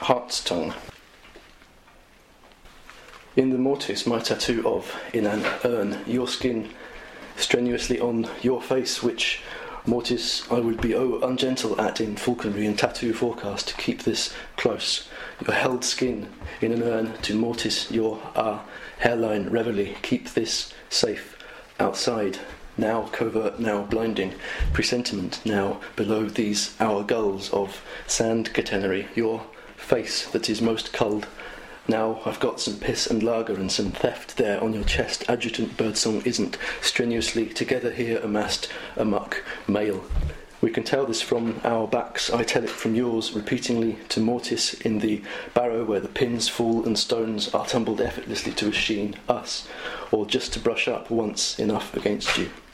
Heart's Tongue. In the mortis, my tattoo of, in an urn, your skin strenuously on your face, which mortis I would be ungentle at in falconry and tattoo forecast to keep this close. Your held skin in an urn to mortis your hairline reveille, keep this safe outside. Now covert, now blinding, presentiment now below these our gulls of sand catenary, your face that is most culled. Now I've got some piss and lager and some theft there on your chest. Adjutant birdsong isn't strenuously together here amassed amuck male. We can tell this from our backs, I tell it from yours, repeatingly to mortis in the barrow where the pins fall and stones are tumbled effortlessly to a sheen, us, or just to brush up once enough against you.